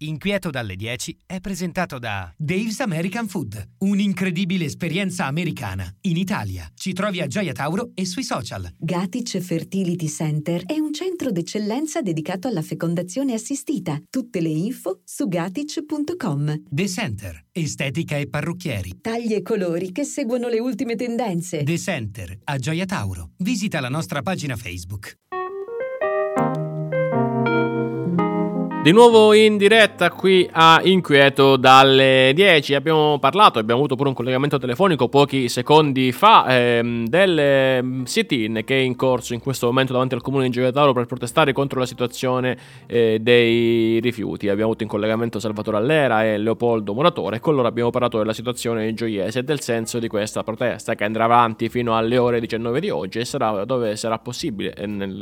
Inquieto dalle 10 è presentato da Dave's American Food, un'incredibile esperienza americana in Italia. Ci trovi a Gioia Tauro e sui social. Gatic Fertility Center è un centro d'eccellenza dedicato alla fecondazione assistita. Tutte le info su gatic.com. The Center, estetica e parrucchieri. Tagli e colori che seguono le ultime tendenze. The Center, a Gioia Tauro. Visita la nostra pagina Facebook. Di nuovo in diretta qui a Inquieto dalle 10. Abbiamo avuto pure un collegamento telefonico pochi secondi fa del sit-in che è in corso in questo momento davanti al comune di Gioia Tauro per protestare contro la situazione dei rifiuti. Abbiamo avuto in collegamento Salvatore Allera e Leopoldo Muratore e con loro abbiamo parlato della situazione gioiese e del senso di questa protesta che andrà avanti fino alle ore 19 di oggi e dove sarà possibile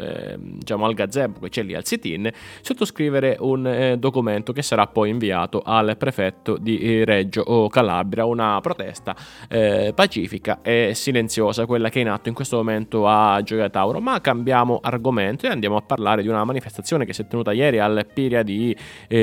al gazebo che c'è lì al sit-in sottoscrivere un documento che sarà poi inviato al prefetto di Reggio Calabria. Una protesta pacifica e silenziosa, quella che è in atto in questo momento a Gioia Tauro. Ma cambiamo argomento e andiamo a parlare di una manifestazione che si è tenuta ieri al Piria di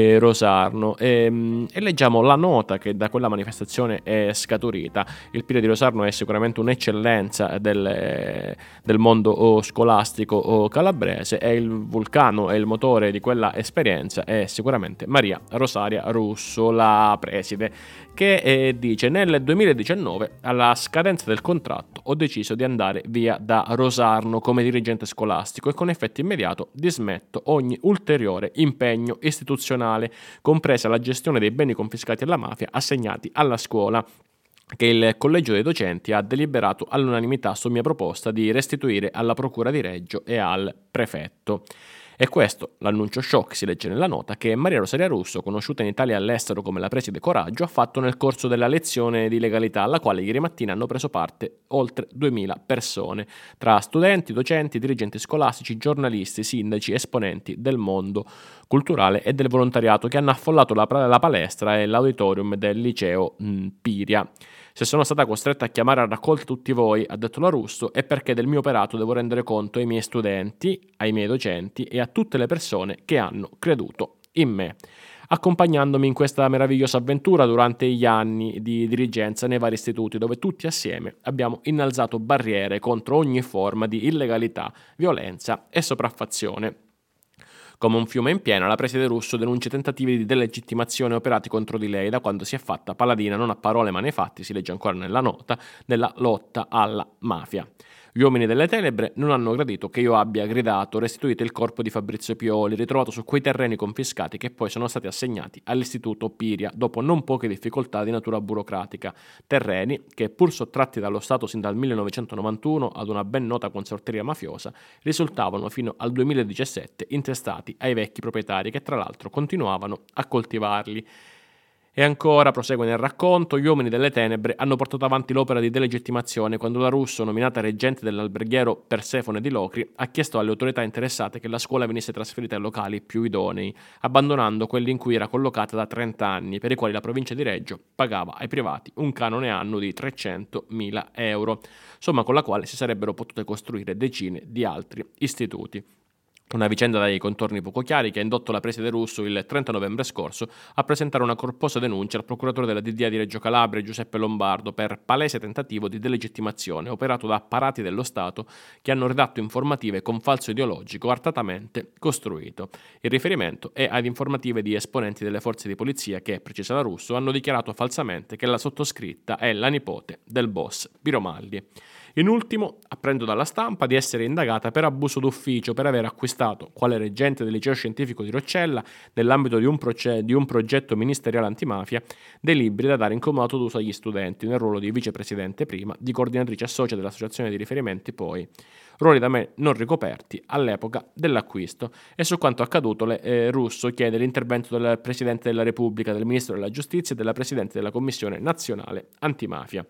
Rosarno e leggiamo la nota che da quella manifestazione è scaturita. Il Piria di Rosarno è sicuramente un'eccellenza del mondo scolastico calabrese e il vulcano e il motore di quella esperienza è sicuramente Maria Rosaria Russo, la preside, che dice: nel 2019 alla scadenza del contratto ho deciso di andare via da Rosarno come dirigente scolastico e con effetto immediato dismetto ogni ulteriore impegno istituzionale, compresa la gestione dei beni confiscati alla mafia assegnati alla scuola, che il collegio dei docenti ha deliberato all'unanimità su mia proposta di restituire alla procura di Reggio e al prefetto. E questo l'annuncio shock, si legge nella nota, che Maria Rosaria Russo, conosciuta in Italia e all'estero come la preside Coraggio, ha fatto nel corso della lezione di legalità, alla quale ieri mattina hanno preso parte oltre 2000 persone, tra studenti, docenti, dirigenti scolastici, giornalisti, sindaci, esponenti del mondo culturale e del volontariato, che hanno affollato la palestra e l'auditorium del liceo Piria. Se sono stata costretta a chiamare a raccolta tutti voi, ha detto la Russo, è perché del mio operato devo rendere conto ai miei studenti, ai miei docenti e a tutte le persone che hanno creduto in me, accompagnandomi in questa meravigliosa avventura durante gli anni di dirigenza nei vari istituti, dove tutti assieme abbiamo innalzato barriere contro ogni forma di illegalità, violenza e sopraffazione. Come un fiume in piena, la preside Russo denuncia tentativi di delegittimazione operati contro di lei da quando si è fatta paladina non a parole ma nei fatti, si legge ancora nella nota, nella lotta alla mafia. Gli uomini delle tenebre non hanno gradito che io abbia gridato: restituite il corpo di Fabrizio Pioli, ritrovato su quei terreni confiscati che poi sono stati assegnati all'istituto Piria dopo non poche difficoltà di natura burocratica. Terreni che, pur sottratti dallo Stato sin dal 1991 ad una ben nota consorteria mafiosa, risultavano fino al 2017 intestati ai vecchi proprietari che tra l'altro continuavano a coltivarli. E ancora, prosegue nel racconto, gli uomini delle tenebre hanno portato avanti l'opera di delegittimazione quando la Russo, nominata reggente dell'alberghiero Persefone di Locri, ha chiesto alle autorità interessate che la scuola venisse trasferita in locali più idonei, abbandonando quelli in cui era collocata da 30 anni, per i quali la provincia di Reggio pagava ai privati un canone annuo di 300.000 euro, somma con la quale si sarebbero potute costruire decine di altri istituti. Una vicenda dai contorni poco chiari che ha indotto la preside Russo il 30 novembre scorso a presentare una corposa denuncia al procuratore della DDA di Reggio Calabria, Giuseppe Lombardo, per palese tentativo di delegittimazione operato da apparati dello Stato che hanno redatto informative con falso ideologico artatamente costruito. Il riferimento è ad informative di esponenti delle forze di polizia che, precisa la Russo, hanno dichiarato falsamente che la sottoscritta è la nipote del boss Piromalli. In ultimo, apprendo dalla stampa di essere indagata per abuso d'ufficio per aver acquistato, quale reggente del liceo scientifico di Roccella, nell'ambito di un progetto ministeriale antimafia, dei libri da dare in comodato d'uso agli studenti, nel ruolo di vicepresidente prima, di coordinatrice associa dell'associazione di riferimenti poi, ruoli da me non ricoperti all'epoca dell'acquisto. E su quanto accaduto Russo chiede l'intervento del Presidente della Repubblica, del Ministro della Giustizia e della Presidente della Commissione Nazionale Antimafia.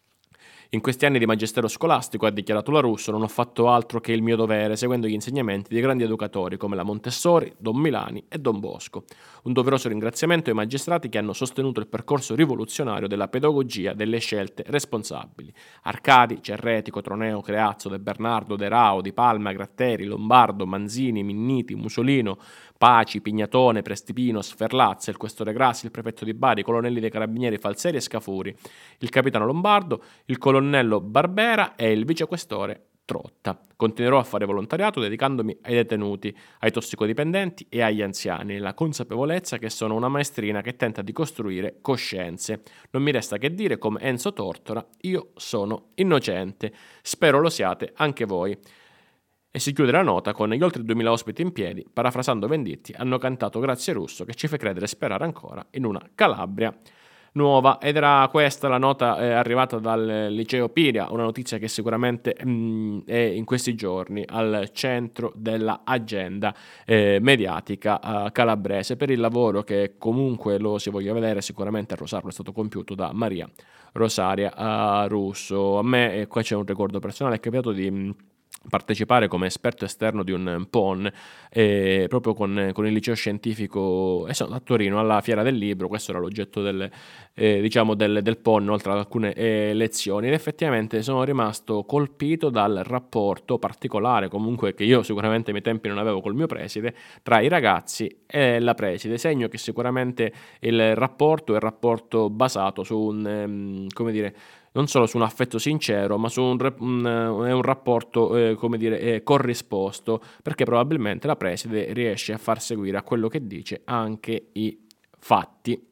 In questi anni di magistero scolastico, ha dichiarato la Russo, non ho fatto altro che il mio dovere, seguendo gli insegnamenti di grandi educatori come la Montessori, Don Milani e Don Bosco. Un doveroso ringraziamento ai magistrati che hanno sostenuto il percorso rivoluzionario della pedagogia delle scelte responsabili. Arcadi, Cerreti, Cotroneo, Creazzo, De Bernardo, De Rao, Di Palma, Gratteri, Lombardo, Manzini, Minniti, Musolino, Paci, Pignatone, Prestipino, Sferlazza, il questore Grassi, il prefetto di Bari, i colonnelli dei carabinieri Falseri e Scafuri, il capitano Lombardo, il colonnello Barbera e il vicequestore Trotta. Continuerò a fare volontariato dedicandomi ai detenuti, ai tossicodipendenti e agli anziani, nella consapevolezza che sono una maestrina che tenta di costruire coscienze. Non mi resta che dire, come Enzo Tortora, io sono innocente. Spero lo siate anche voi. E si chiude la nota con gli oltre 2000 ospiti in piedi, parafrasando Venditti, hanno cantato Grazie Russo, che ci fa credere e sperare ancora in una Calabria nuova. Ed era questa la nota arrivata dal liceo Piria, una notizia che sicuramente è in questi giorni al centro della agenda mediatica calabrese, per il lavoro che comunque lo si voglia vedere sicuramente a Rosarno è stato compiuto da Maria Rosaria Russo. A me qua c'è un ricordo personale, è capitato di partecipare come esperto esterno di un PON proprio con il liceo scientifico a Torino alla Fiera del Libro. Questo era l'oggetto del PON, oltre ad alcune lezioni, ed effettivamente sono rimasto colpito dal rapporto particolare, comunque che io sicuramente ai miei tempi non avevo col mio preside, tra i ragazzi e la preside, segno che sicuramente il rapporto è basato su un non solo su un affetto sincero, ma su un rapporto, corrisposto, perché probabilmente la preside riesce a far seguire a quello che dice anche i fatti.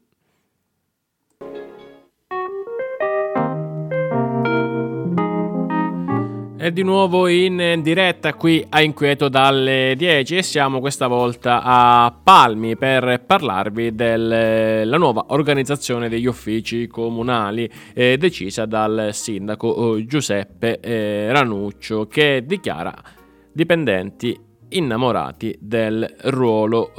E di nuovo in diretta qui a Inquieto dalle 10 e siamo questa volta a Palmi per parlarvi della nuova organizzazione degli uffici comunali decisa dal sindaco Giuseppe Ranuccio, che dichiara dipendenti innamorati del ruolo.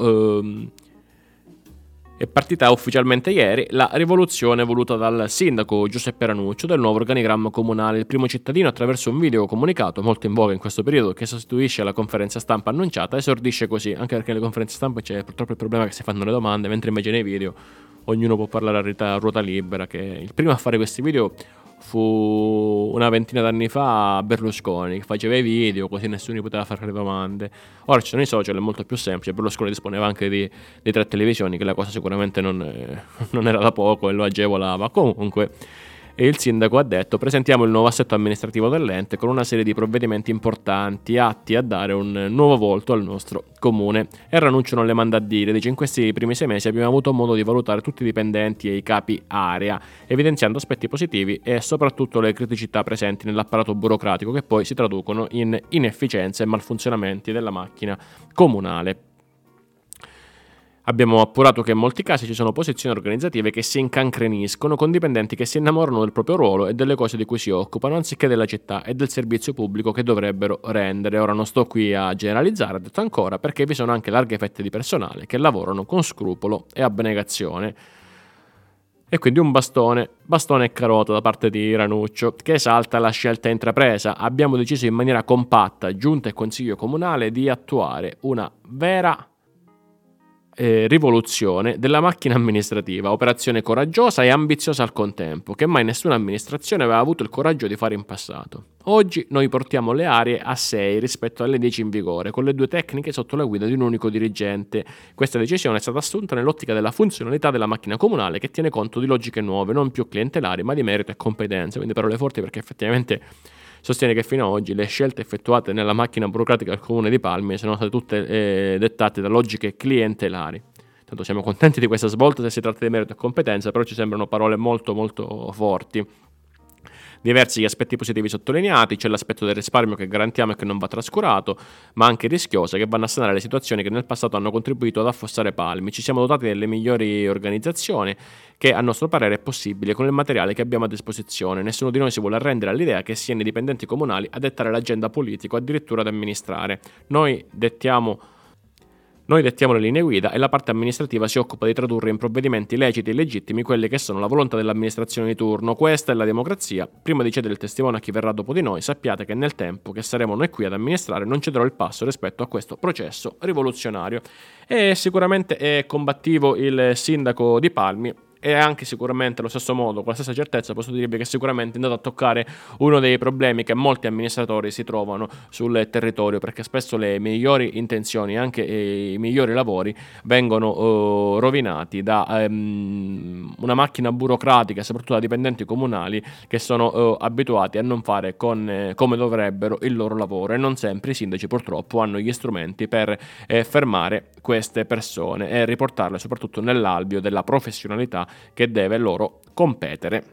È partita ufficialmente ieri la rivoluzione voluta dal sindaco Giuseppe Ranuccio del nuovo organigramma comunale. Il primo cittadino, attraverso un video comunicato molto in voga in questo periodo, che sostituisce la conferenza stampa annunciata, esordisce così, anche perché nelle conferenze stampa c'è purtroppo il problema che si fanno le domande, mentre invece nei video ognuno può parlare a ruota libera. Che il primo a fare questi video fu una ventina d'anni fa Berlusconi, che faceva i video così nessuno poteva fare le domande. Ora ci sono i social, è molto più semplice. Berlusconi disponeva anche di 3 televisioni, che la cosa sicuramente non era da poco e lo agevolava. Comunque il sindaco ha detto: presentiamo il nuovo assetto amministrativo dell'ente con una serie di provvedimenti importanti atti a dare un nuovo volto al nostro comune. E Ranuccio non le manda a dire, dice: in questi primi 6 mesi abbiamo avuto modo di valutare tutti i dipendenti e i capi area, evidenziando aspetti positivi e soprattutto le criticità presenti nell'apparato burocratico, che poi si traducono in inefficienze e malfunzionamenti della macchina comunale. Abbiamo appurato che in molti casi ci sono posizioni organizzative che si incancreniscono, con dipendenti che si innamorano del proprio ruolo e delle cose di cui si occupano, anziché della città e del servizio pubblico che dovrebbero rendere. Ora non sto qui a generalizzare, ha detto ancora, perché vi sono anche larghe fette di personale che lavorano con scrupolo e abnegazione. E quindi un bastone e carota da parte di Ranuccio, che esalta la scelta intrapresa. Abbiamo deciso in maniera compatta, giunta e consiglio comunale, di attuare una vera rivoluzione della macchina amministrativa, operazione coraggiosa e ambiziosa al contempo, che mai nessuna amministrazione aveva avuto il coraggio di fare in passato. Oggi noi portiamo le aree a 6 rispetto alle 10 in vigore, con le 2 tecniche sotto la guida di un unico dirigente. Questa decisione è stata assunta nell'ottica della funzionalità della macchina comunale, che tiene conto di logiche nuove, non più clientelari, ma di merito e competenze. Quindi parole forti, perché effettivamente sostiene che fino ad oggi le scelte effettuate nella macchina burocratica del comune di Palmi sono state tutte dettate da logiche clientelari. Tanto siamo contenti di questa svolta se si tratta di merito e competenza, però ci sembrano parole molto molto forti. Diversi gli aspetti positivi sottolineati: c'è l'aspetto del risparmio che garantiamo e che non va trascurato, ma anche rischiose, che vanno a sanare le situazioni che nel passato hanno contribuito ad affossare Palmi. Ci siamo dotati delle migliori organizzazioni, che a nostro parere è possibile con il materiale che abbiamo a disposizione. Nessuno di noi si vuole arrendere all'idea che siano i dipendenti comunali a dettare l'agenda politica o addirittura ad amministrare. Noi dettiamo le linee guida e la parte amministrativa si occupa di tradurre in provvedimenti leciti e legittimi quelle che sono la volontà dell'amministrazione di turno. Questa è la democrazia. Prima di cedere il testimone a chi verrà dopo di noi, sappiate che nel tempo che saremo noi qui ad amministrare non cederò il passo rispetto a questo processo rivoluzionario. E sicuramente è combattivo il sindaco di Palmi, e anche sicuramente allo stesso modo, con la stessa certezza, posso dirvi che sicuramente è andato a toccare uno dei problemi che molti amministratori si trovano sul territorio, perché spesso le migliori intenzioni, anche i migliori lavori, vengono rovinati da una macchina burocratica e soprattutto da dipendenti comunali che sono abituati a non fare come dovrebbero il loro lavoro, e non sempre i sindaci purtroppo hanno gli strumenti per fermare queste persone e riportarle soprattutto nell'alveo della professionalità che deve loro competere.